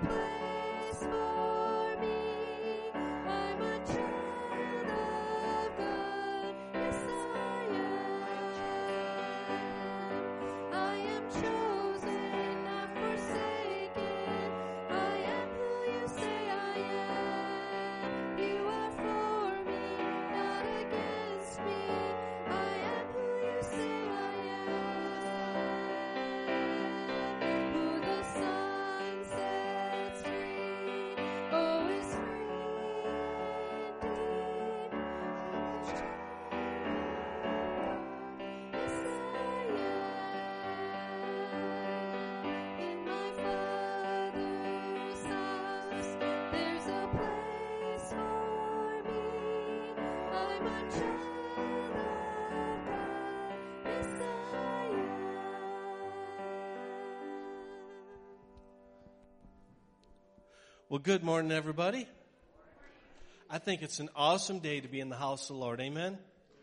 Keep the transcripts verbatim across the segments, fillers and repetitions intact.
Well, good morning, everybody. I think it's an awesome day to be in the house of the Lord. Amen?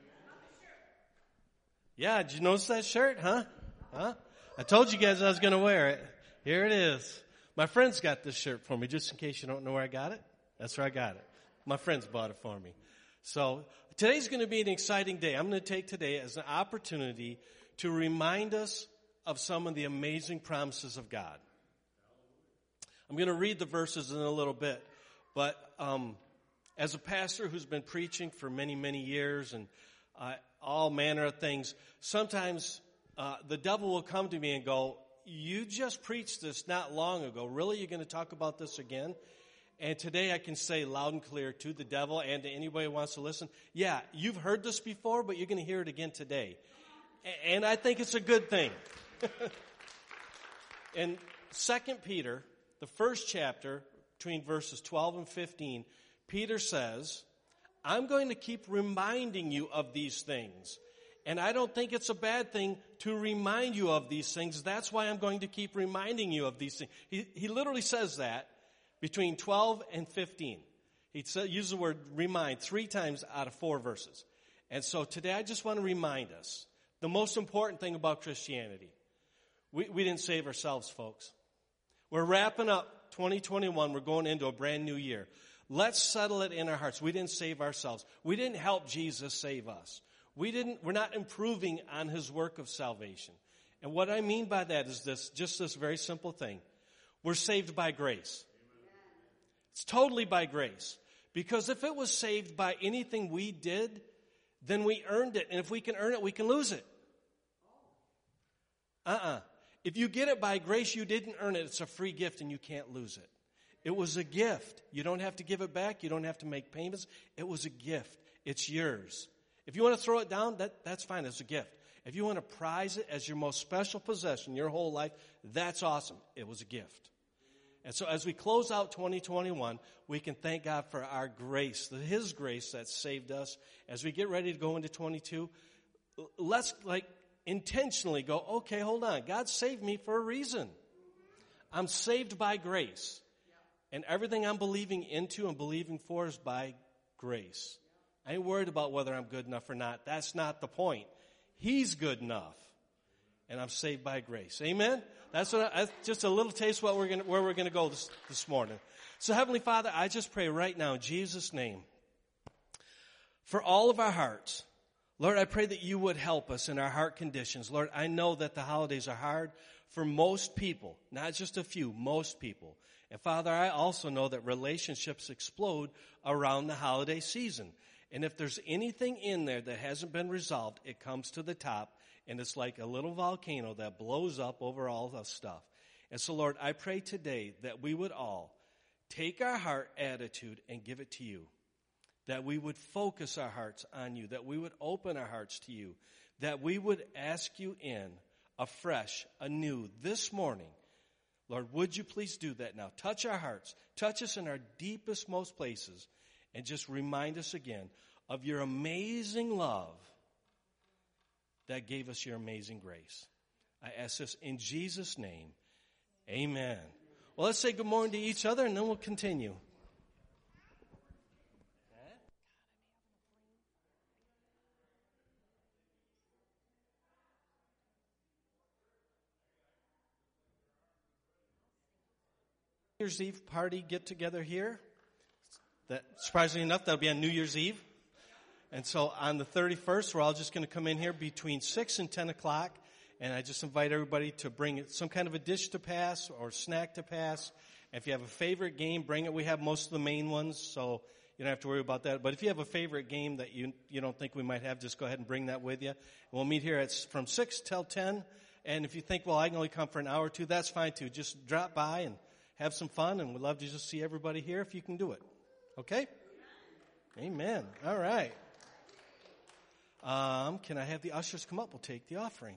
Yeah, did you notice that shirt, huh? Huh? I told you guys I was going to wear it. Here it is. My friends got this shirt for me, just in case you don't know where I got it. That's where I got it. My friends bought it for me. So today's going to be an exciting day. I'm going to take today as an opportunity to remind us of some of the amazing promises of God. I'm going to read the verses in a little bit, but um, as a pastor who's been preaching for many, many years and uh, all manner of things, sometimes uh, the devil will come to me and go, you just preached this not long ago. Really, you're going to talk about this again? And today I can say loud and clear to the devil and to anybody who wants to listen, yeah, you've heard this before, but you're going to hear it again today. And I think it's a good thing. In Second Peter, the first chapter, between verses twelve and fifteen, Peter says, I'm going to keep reminding you of these things. And I don't think it's a bad thing to remind you of these things. That's why I'm going to keep reminding you of these things. He, he literally says that between twelve and fifteen. He uses the word remind three times out of four verses. And so today I just want to remind us the most important thing about Christianity. We, we didn't save ourselves, folks. We're wrapping up twenty twenty-one. We're going into a brand new year. Let's settle it in our hearts. We didn't save ourselves. We didn't help Jesus save us. We didn't, we're not improving on his work of salvation. And what I mean by that is this, just this very simple thing. We're saved by grace. It's totally by grace. Because if it was saved by anything we did, then we earned it. And if we can earn it, we can lose it. Uh-uh. If you get it by grace, you didn't earn it. It's a free gift and you can't lose it. It was a gift. You don't have to give it back. You don't have to make payments. It was a gift. It's yours. If you want to throw it down, that, that's fine. It's a gift. If you want to prize it as your most special possession your whole life, that's awesome. It was a gift. And so as we close out twenty twenty-one, we can thank God for our grace, his grace that saved us. As we get ready to go into twenty-two, let's like intentionally go, okay, hold on. God saved me for a reason. I'm saved by grace. And everything I'm believing into and believing for is by grace. I ain't worried about whether I'm good enough or not. That's not the point. He's good enough. And I'm saved by grace. Amen? That's, what I, that's just a little taste of what we're gonna, where we're going to go this, this morning. So Heavenly Father, I just pray right now in Jesus' name for all of our hearts. Lord, I pray that you would help us in our heart conditions. Lord, I know that the holidays are hard for most people, not just a few, most people. And Father, I also know that relationships explode around the holiday season. And if there's anything in there that hasn't been resolved, it comes to the top, and it's like a little volcano that blows up over all the stuff. And so, Lord, I pray today that we would all take our heart attitude and give it to you. That we would focus our hearts on you, that we would open our hearts to you, that we would ask you in afresh, anew, this morning. Lord, would you please do that now? Touch our hearts, touch us in our deepest, most places, and just remind us again of your amazing love that gave us your amazing grace. I ask this in Jesus' name, amen. Well, let's say good morning to each other, and then we'll continue. New Year's Eve party get together here. That, surprisingly enough, that'll be on New Year's Eve. And so on the thirty-first, we're all just going to come in here between six and ten o'clock. And I just invite everybody to bring some kind of a dish to pass or snack to pass. If you have a favorite game, bring it. We have most of the main ones, so you don't have to worry about that. But if you have a favorite game that you you don't think we might have, just go ahead and bring that with you. And we'll meet here at from six till ten. And if you think, well, I can only come for an hour or two, that's fine too. Just drop by and have some fun, and we'd love to just see everybody here if you can do it. Okay? Amen. All right. Um, can I have the ushers come up? We'll take the offering.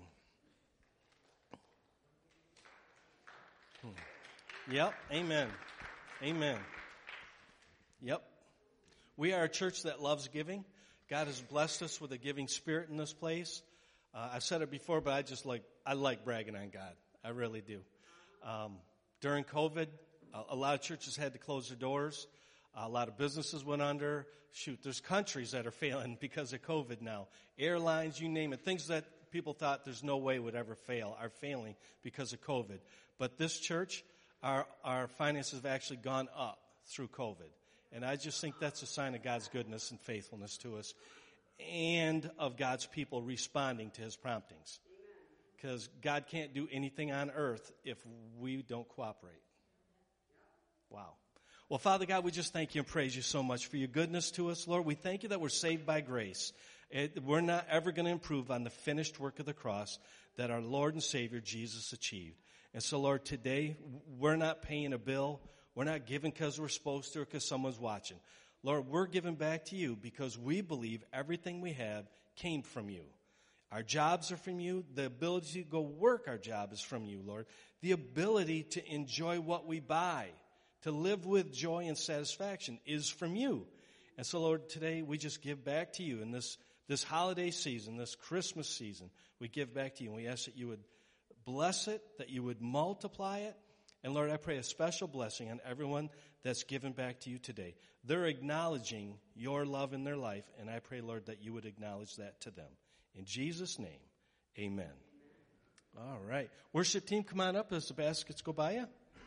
Hmm. Yep. Amen. Amen. Yep. We are a church that loves giving. God has blessed us with a giving spirit in this place. Uh, I've said it before, but I just like, I like bragging on God. I really do. Um, during COVID, a, a lot of churches had to close their doors. A lot of businesses went under. Shoot, there's countries that are failing because of COVID now. Airlines, you name it. Things that people thought there's no way would ever fail are failing because of COVID. But this church, our, our finances have actually gone up through COVID. And I just think that's a sign of God's goodness and faithfulness to us and of God's people responding to his promptings. Because God can't do anything on earth if we don't cooperate. Wow. Well, Father God, we just thank you and praise you so much for your goodness to us, Lord. We thank you that we're saved by grace. It, we're not ever going to improve on the finished work of the cross that our Lord and Savior Jesus achieved. And so, Lord, today we're not paying a bill. We're not giving because we're supposed to or because someone's watching. Lord, we're giving back to you because we believe everything we have came from you. Our jobs are from you. The ability to go work our job is from you, Lord. The ability to enjoy what we buy, to live with joy and satisfaction is from you. And so, Lord, today we just give back to you in this, this holiday season, this Christmas season. We give back to you, and we ask that you would bless it, that you would multiply it. And, Lord, I pray a special blessing on everyone that's given back to you today. They're acknowledging your love in their life, and I pray, Lord, that you would acknowledge that to them. In Jesus' name, amen. All right. Worship team, come on up as the baskets go by you.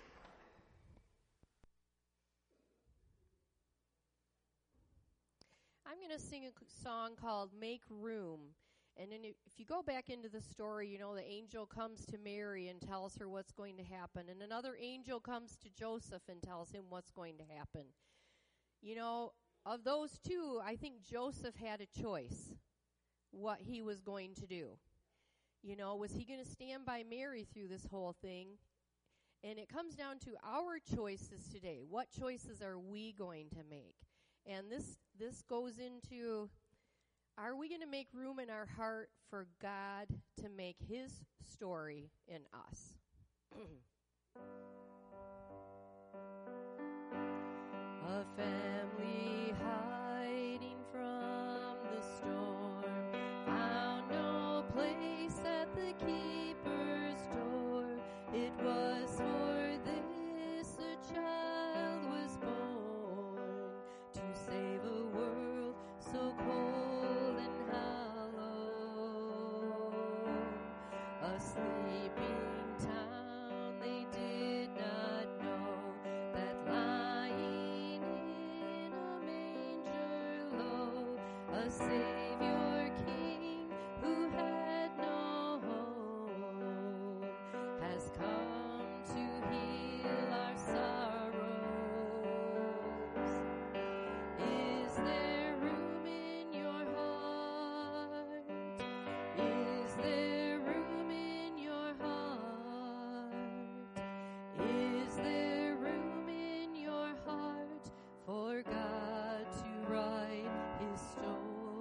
I'm going to sing a song called Make Room. And then if you go back into the story, you know, the angel comes to Mary and tells her what's going to happen. And another angel comes to Joseph and tells him what's going to happen. You know, of those two, I think Joseph had a choice what he was going to do. You know, was he going to stand by Mary through this whole thing? And it comes down to our choices today. What choices are we going to make? And this this goes into, are we going to make room in our heart for God to make his story in us? A family hiding from the storm found no place at the keeper's door. It was for this a child was born to save a world so cold and hollow. A sleeping town they did not know that lying in a manger low, a Savior King who had no home has come to heal our sorrows. Is there room in your heart? Is there room in your heart? Is there room in your heart for God to write his story?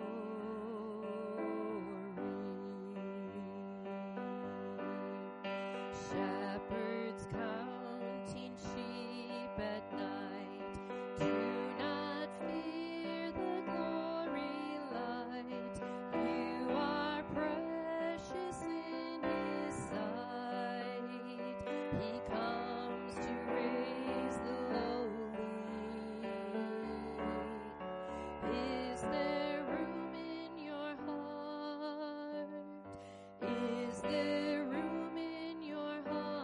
Shepherds counting sheep at night, do not fear the glory light. You are precious in his sight. He comes to raise the lowly. Is there room in your heart? Is there room in your heart?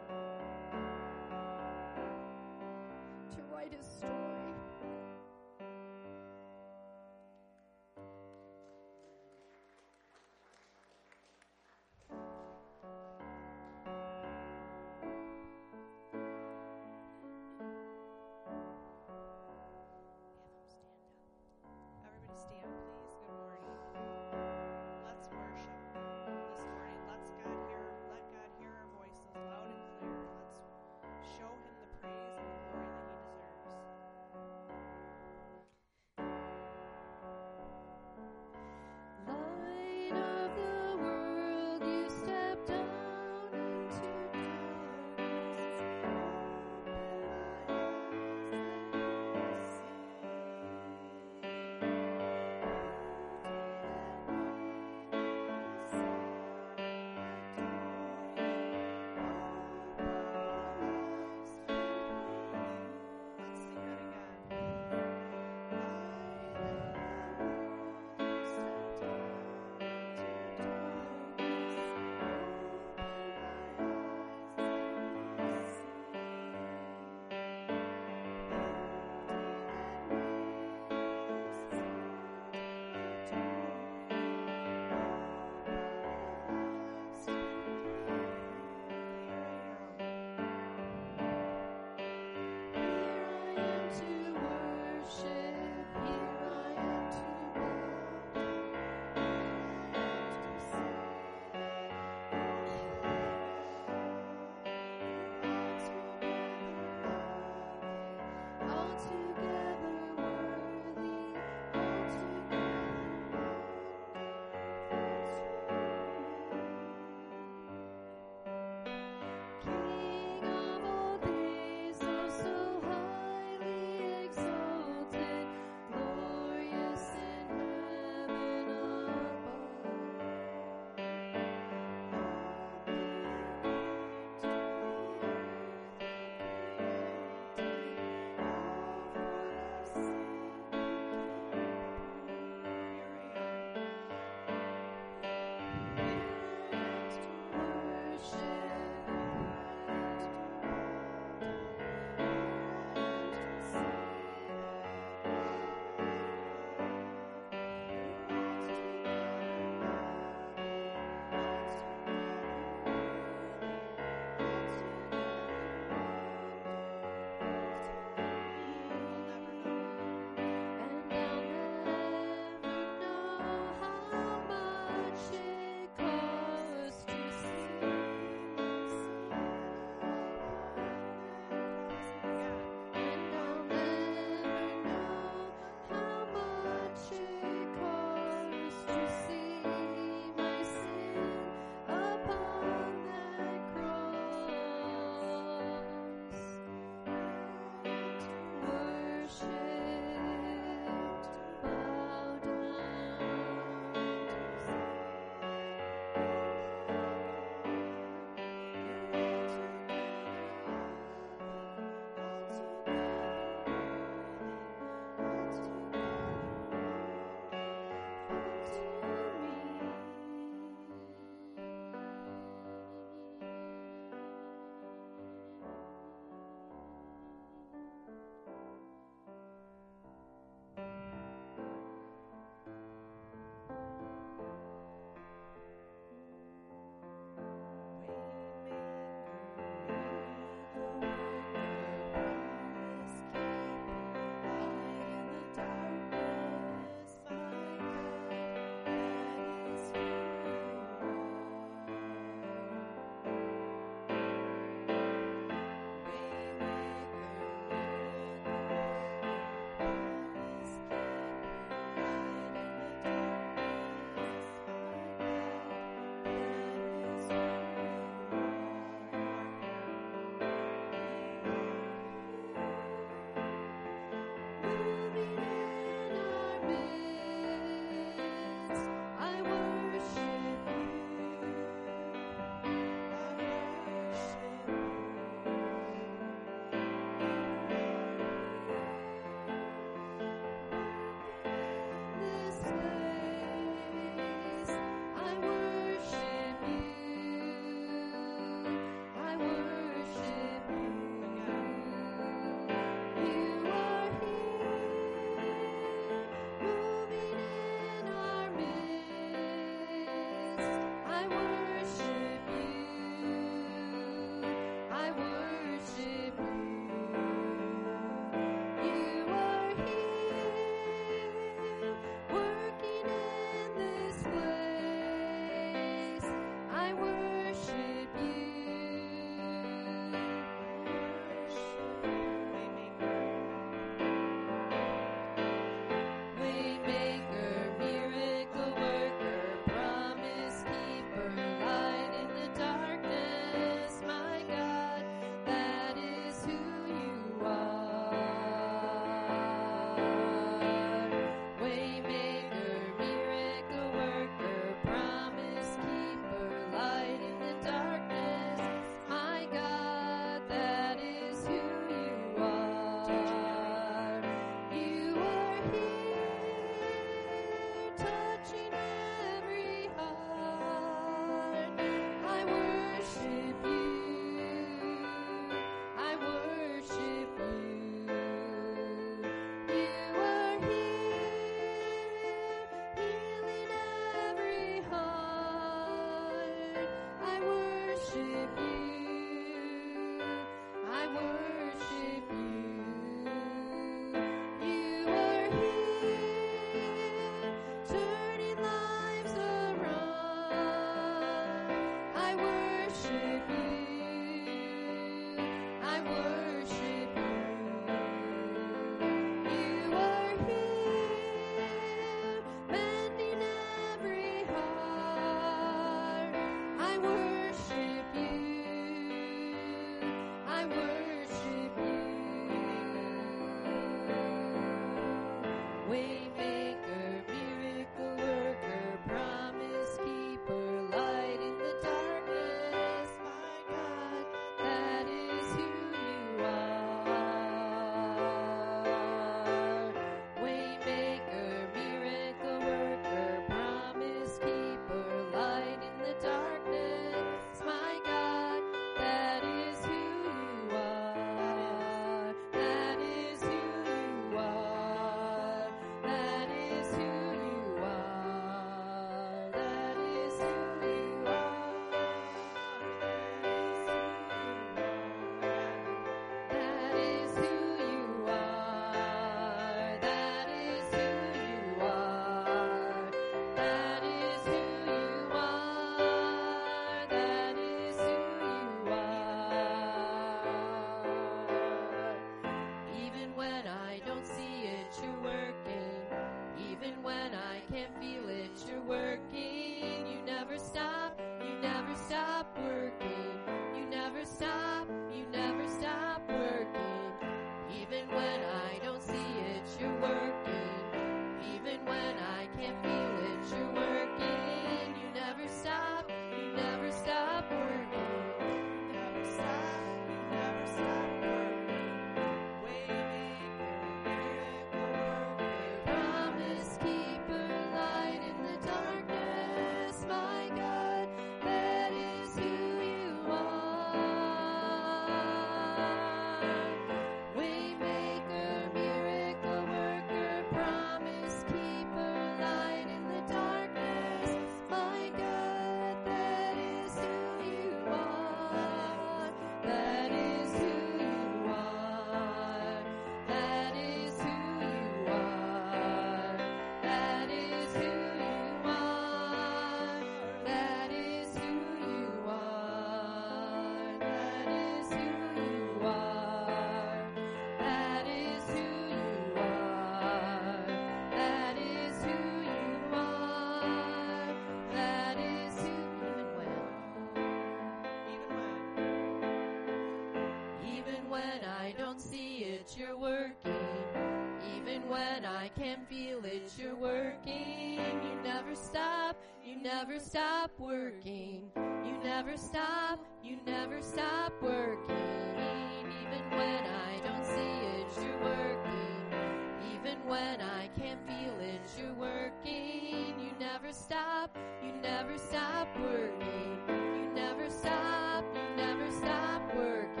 you're working. Even when I can't feel it, you're working. You never stop, you never stop working. You never stop, you never stop working. Even when I don't see it, you're working. Even when I can't feel it, you're working. You never stop, you never stop working. You never stop, you never stop working.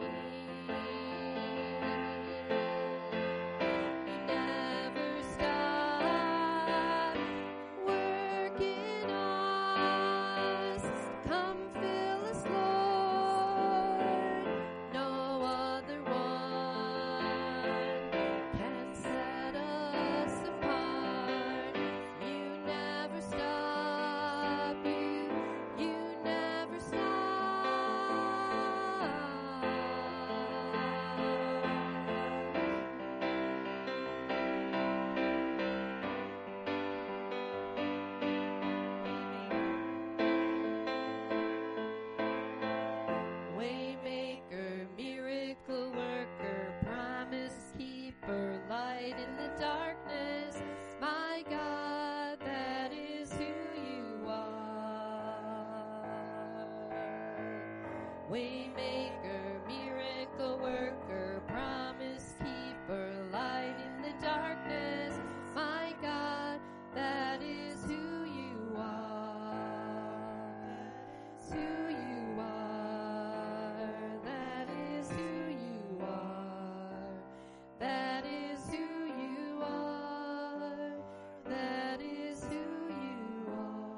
Waymaker, miracle worker, promise keeper, light in the darkness. My God, that is who you are. It's who you are. That is who you are. That is who you are. That is who you are.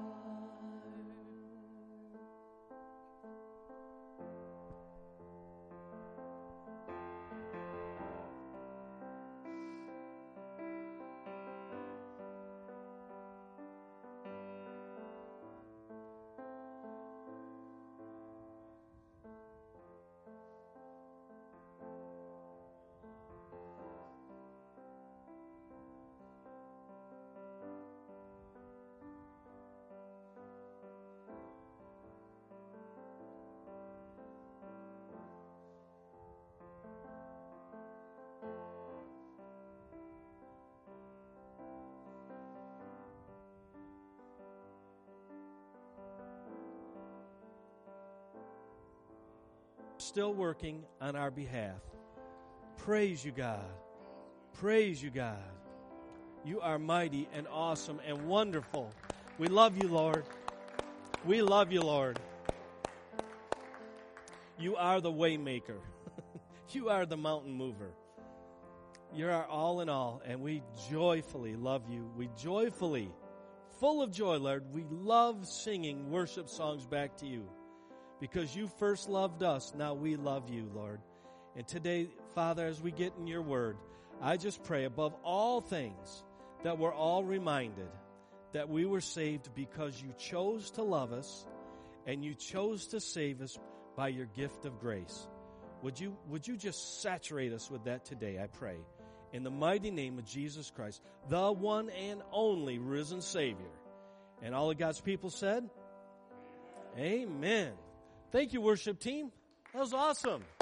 Still working on our behalf. Praise you, God. Praise you, God. You are mighty and awesome and wonderful. We love you, Lord. We love you, Lord. You are the way maker. You are the mountain mover. You're our all in all, and we joyfully love you. We joyfully, full of joy, Lord, we love singing worship songs back to you. Because you first loved us, now we love you, Lord. And today, Father, as we get in your word, I just pray above all things that we're all reminded that we were saved because you chose to love us and you chose to save us by your gift of grace. Would you, would you just saturate us with that today, I pray. In the mighty name of Jesus Christ, the one and only risen Savior. And all of God's people said, Amen. Thank you, worship team. That was awesome.